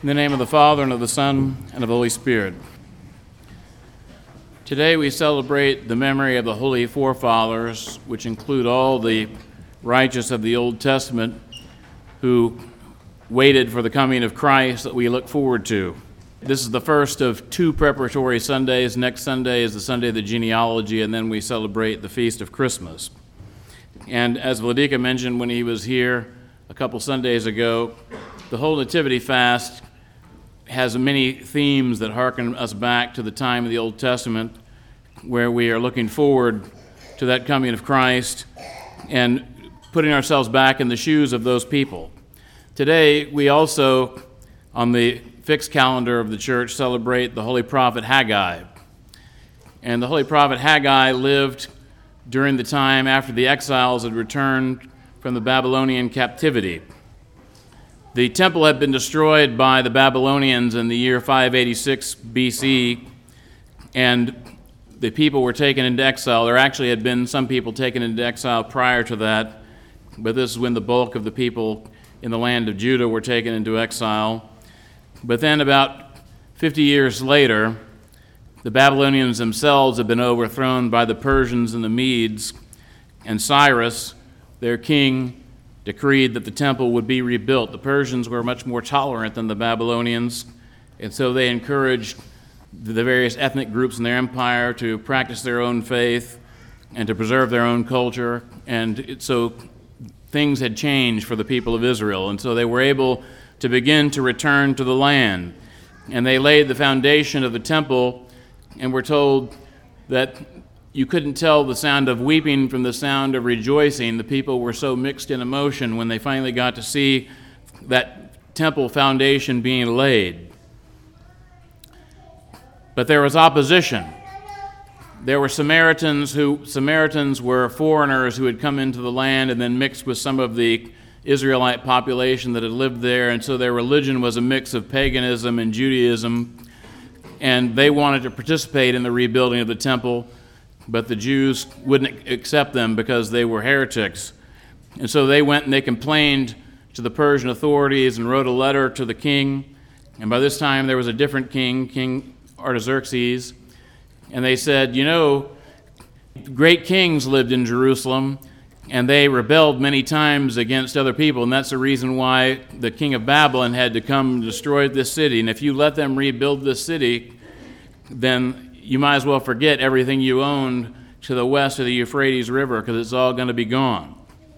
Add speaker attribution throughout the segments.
Speaker 1: In the name of the Father, and of the Son, and of the Holy Spirit. Today we celebrate the memory of the Holy Forefathers, which include all the righteous of the Old Testament who waited for the coming of Christ that we look forward to. This is the first of two preparatory Sundays. Next Sunday is the Sunday of the genealogy, and then we celebrate the Feast of Christmas. And as Vladika mentioned when he was here a couple Sundays ago, the whole Nativity fast has many themes that hearken us back to the time of the Old Testament, where we are looking forward to that coming of Christ and putting ourselves back in the shoes of those people. Today, we also, on the fixed calendar of the church, celebrate the Holy Prophet Haggai. And the Holy Prophet Haggai lived during the time after the exiles had returned from the Babylonian captivity. The temple had been destroyed by the Babylonians in the year 586 BC, and the people were taken into exile. There actually had been some people taken into exile prior to that, but this is when the bulk of the people in the land of Judah were taken into exile. But then about 50 years later, the Babylonians themselves had been overthrown by the Persians and the Medes, and Cyrus, their king, decreed that the temple would be rebuilt. The Persians were much more tolerant than the Babylonians, and so they encouraged the various ethnic groups in their empire to practice their own faith and to preserve their own culture. And so things had changed for the people of Israel, and so they were able to begin to return to the land. And they laid the foundation of the temple, and were told that you couldn't tell the sound of weeping from the sound of rejoicing. The people were so mixed in emotion when they finally got to see that temple foundation being laid. But there was opposition. There were Samaritans were foreigners who had come into the land and then mixed with some of the Israelite population that had lived there, and so their religion was a mix of paganism and Judaism, and they wanted to participate in the rebuilding of the temple, but the Jews wouldn't accept them because they were heretics. And so they went and they complained to the Persian authorities and wrote a letter to the king. And by this time there was a different king, King Artaxerxes. And they said, you know, great kings lived in Jerusalem, and they rebelled many times against other people. And that's the reason why the king of Babylon had to come and destroy this city. And if you let them rebuild this city, then you might as well forget everything you owned to the west of the Euphrates River, because it's all going to be gone.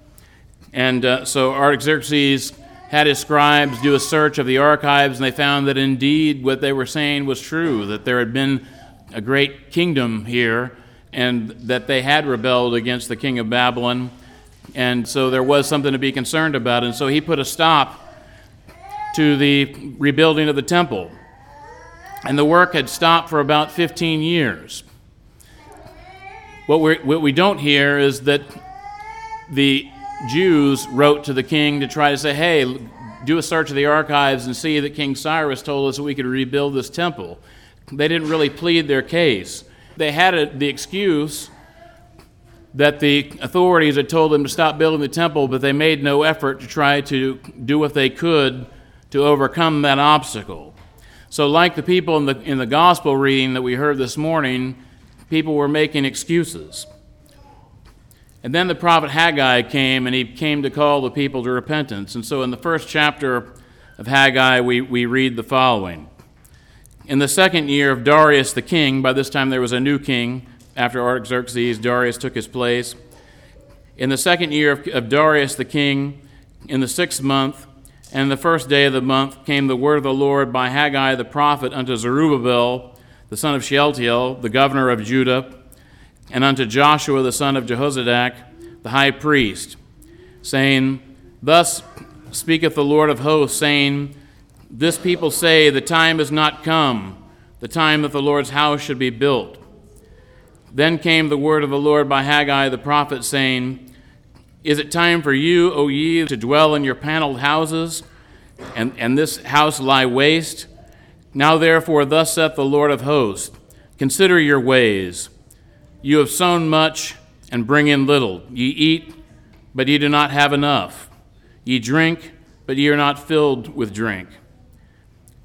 Speaker 1: And so Artaxerxes had his scribes do a search of the archives, and they found that indeed what they were saying was true, that there had been a great kingdom here, and that they had rebelled against the king of Babylon, and so there was something to be concerned about. And so he put a stop to the rebuilding of the temple. And the work had stopped for about 15 years. What we don't hear is that the Jews wrote to the king to try to say, hey, do a search of the archives and see that King Cyrus told us that we could rebuild this temple. They didn't really plead their case. They had the excuse that the authorities had told them to stop building the temple, but they made no effort to try to do what they could to overcome that obstacle. So like the people in the gospel reading that we heard this morning, people were making excuses. And then the prophet Haggai came, and he came to call the people to repentance. And so in the first chapter of Haggai, we read the following. In the second year of Darius the king, by this time there was a new king after Artaxerxes, Darius took his place. In the second year of Darius the king, in the 6th month, and the first day of the month came the word of the Lord by Haggai the prophet unto Zerubbabel, the son of Shealtiel, the governor of Judah, and unto Joshua the son of Jehozadak, the high priest, saying, Thus speaketh the Lord of hosts, saying, This people say, the time is not come, the time that the Lord's house should be built. Then came the word of the Lord by Haggai the prophet, saying, Is it time for you, O ye, to dwell in your paneled houses, and this house lie waste? Now therefore, thus saith the Lord of hosts, Consider your ways. You have sown much, and bring in little. Ye eat, but ye do not have enough. Ye drink, but ye are not filled with drink.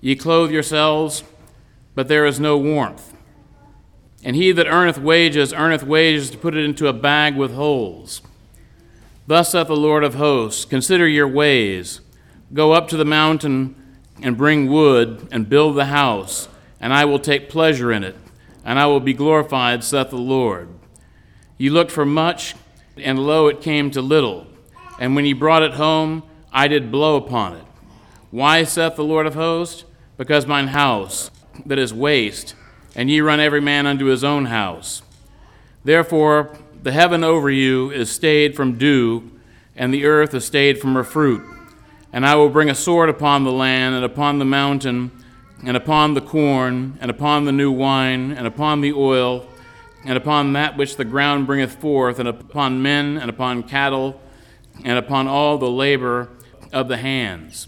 Speaker 1: Ye clothe yourselves, but there is no warmth. And he that earneth wages to put it into a bag with holes. Thus saith the Lord of hosts, consider your ways. Go up to the mountain and bring wood and build the house, and I will take pleasure in it, and I will be glorified, saith the Lord. Ye looked for much, and lo, it came to little. And when ye brought it home, I did blow upon it. Why, saith the Lord of hosts? Because mine house that is waste, and ye run every man unto his own house. Therefore the heaven over you is stayed from dew, and the earth is stayed from her fruit. And I will bring a sword upon the land, and upon the mountain, and upon the corn, and upon the new wine, and upon the oil, and upon that which the ground bringeth forth, and upon men, and upon cattle, and upon all the labor of the hands.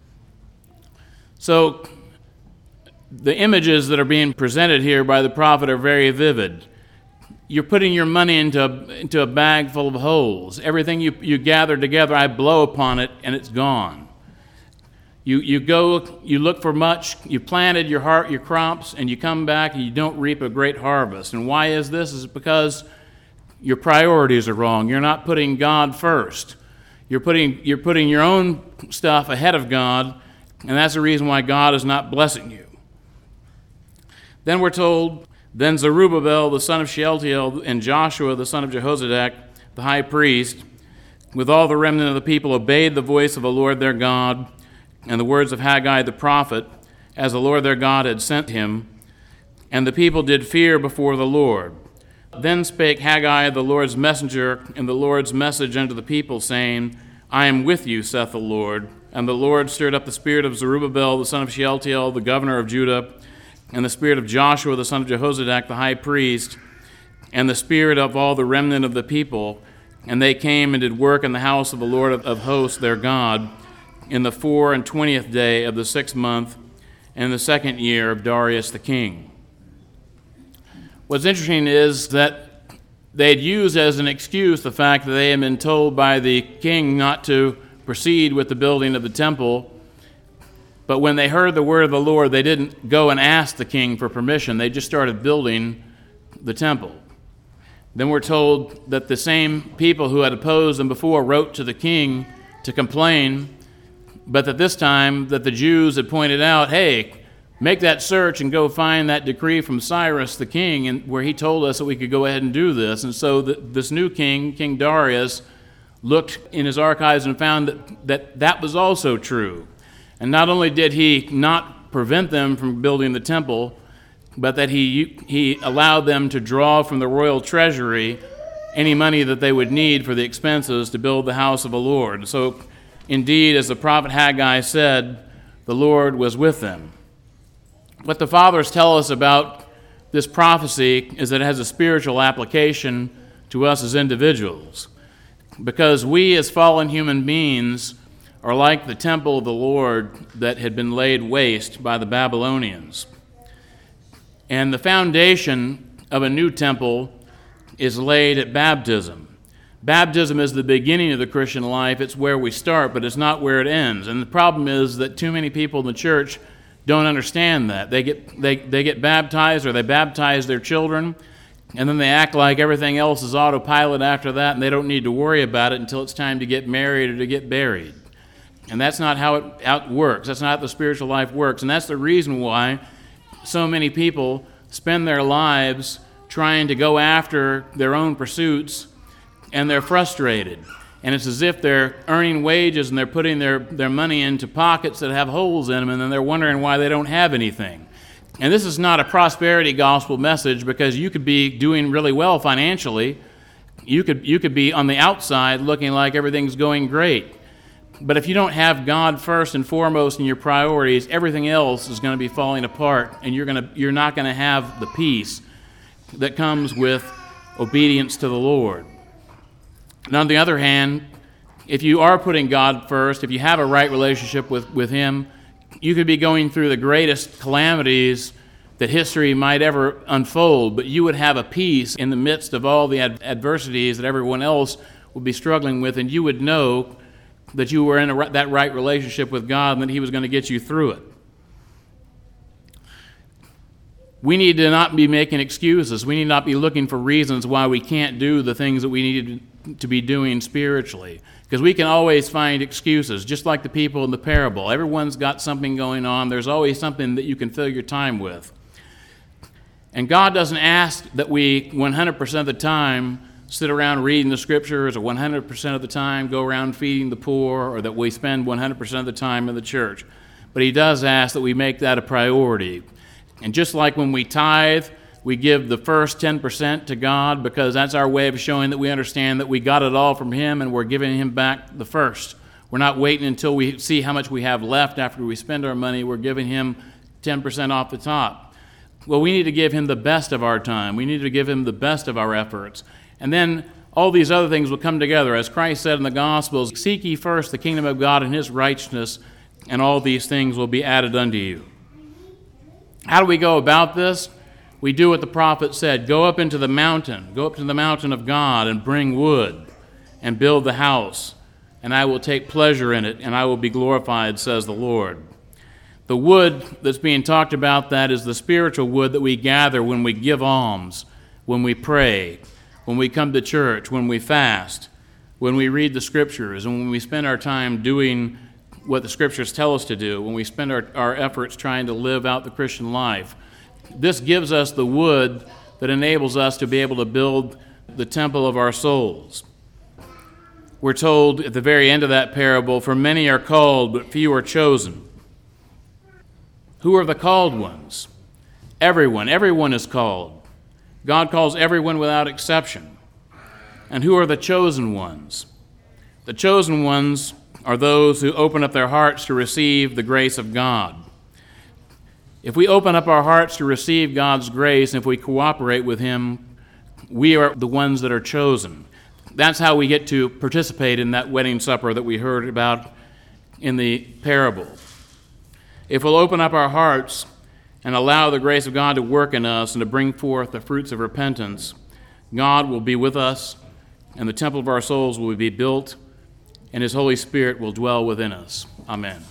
Speaker 1: So the images that are being presented here by the prophet are very vivid. You're putting your money into a bag full of holes. Everything you gather together, I blow upon it, and it's gone. You go, you look for much, you planted your crops, and you come back and you don't reap a great harvest. And why is this? It's because your priorities are wrong. You're not putting God first. You're putting your own stuff ahead of God, and that's the reason why God is not blessing you. Then we're told, then Zerubbabel the son of Shealtiel and Joshua the son of Jehozadak, the high priest, with all the remnant of the people, obeyed the voice of the Lord their God and the words of Haggai the prophet, as the Lord their God had sent him. And the people did fear before the Lord. Then spake Haggai the Lord's messenger in the Lord's message unto the people, saying, I am with you, saith the Lord. And the Lord stirred up the spirit of Zerubbabel the son of Shealtiel, the governor of Judah, and the spirit of Joshua the son of Jehozadak, the high priest, and the spirit of all the remnant of the people. And they came and did work in the house of the Lord of hosts their God, in the 24th day of the 6th month, in the 2nd year of Darius the king. What's interesting is that they had used as an excuse the fact that they had been told by the king not to proceed with the building of the temple. But when they heard the word of the Lord, they didn't go and ask the king for permission. They just started building the temple. Then we're told that the same people who had opposed them before wrote to the king to complain, but that this time that the Jews had pointed out, hey, make that search and go find that decree from Cyrus the king, and where he told us that we could go ahead and do this. And so this new king, King Darius, looked in his archives and found that was also true. And not only did he not prevent them from building the temple, but that he allowed them to draw from the royal treasury any money that they would need for the expenses to build the house of the Lord. So indeed, as the prophet Haggai said, the Lord was with them. What the fathers tell us about this prophecy is that it has a spiritual application to us as individuals, because we as fallen human beings are like the temple of the Lord that had been laid waste by the Babylonians. And the foundation of a new temple is laid at baptism. Baptism is the beginning of the Christian life. It's where we start, but it's not where it ends. And the problem is that too many people in the church don't understand that. They get baptized, or they baptize their children, and then they act like everything else is autopilot after that, and they don't need to worry about it until it's time to get married or to get buried. And that's not how it works. That's not how the spiritual life works. And that's the reason why so many people spend their lives trying to go after their own pursuits, and they're frustrated. And it's as if they're earning wages and they're putting their money into pockets that have holes in them, and then they're wondering why they don't have anything. And this is not a prosperity gospel message, because you could be doing really well financially. You could be on the outside looking like everything's going great. But if you don't have God first and foremost in your priorities, everything else is going to be falling apart, and you're not going to have the peace that comes with obedience to the Lord. And on the other hand, if you are putting God first, if you have a right relationship with Him, you could be going through the greatest calamities that history might ever unfold, but you would have a peace in the midst of all the adversities that everyone else would be struggling with, and you would know that you were in that right relationship with God and that He was going to get you through it. We need to not be making excuses. We need not be looking for reasons why we can't do the things that we need to be doing spiritually. Because we can always find excuses, just like the people in the parable. Everyone's got something going on. There's always something that you can fill your time with. And God doesn't ask that we 100% of the time sit around reading the scriptures, or 100% of the time go around feeding the poor, or that we spend 100% of the time in the church. But he does ask that we make that a priority. And just like when we tithe, we give the first 10% to God because that's our way of showing that we understand that we got it all from him and we're giving him back the first. We're not waiting until we see how much we have left after we spend our money. We're giving him 10% off the top. Well, we need to give him the best of our time. We need to give him the best of our efforts. And then all these other things will come together. As Christ said in the Gospels, seek ye first the kingdom of God and his righteousness, and all these things will be added unto you. How do we go about this? We do what the prophet said. Go up into the mountain. Go up to the mountain of God and bring wood and build the house, and I will take pleasure in it, and I will be glorified, says the Lord. The wood that's being talked about, that is the spiritual wood that we gather when we give alms, when we pray, when we come to church, when we fast, when we read the scriptures, and when we spend our time doing what the scriptures tell us to do, when we spend our efforts trying to live out the Christian life. This gives us the wood that enables us to be able to build the temple of our souls. We're told at the very end of that parable, for many are called, but few are chosen. Who are the called ones? Everyone. Everyone is called. God calls everyone without exception. And who are the chosen ones? The chosen ones are those who open up their hearts to receive the grace of God. If we open up our hearts to receive God's grace, and if we cooperate with him, we are the ones that are chosen. That's how we get to participate in that wedding supper that we heard about in the parable. If we'll open up our hearts and allow the grace of God to work in us and to bring forth the fruits of repentance, God will be with us, and the temple of our souls will be built, and his Holy Spirit will dwell within us. Amen.